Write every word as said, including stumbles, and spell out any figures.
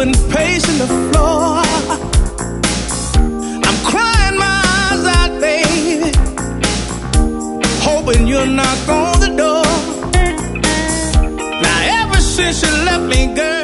even pacing the floor. I'm crying my eyes out, baby, hoping you'll knock on the door. Now ever since you left me, girl,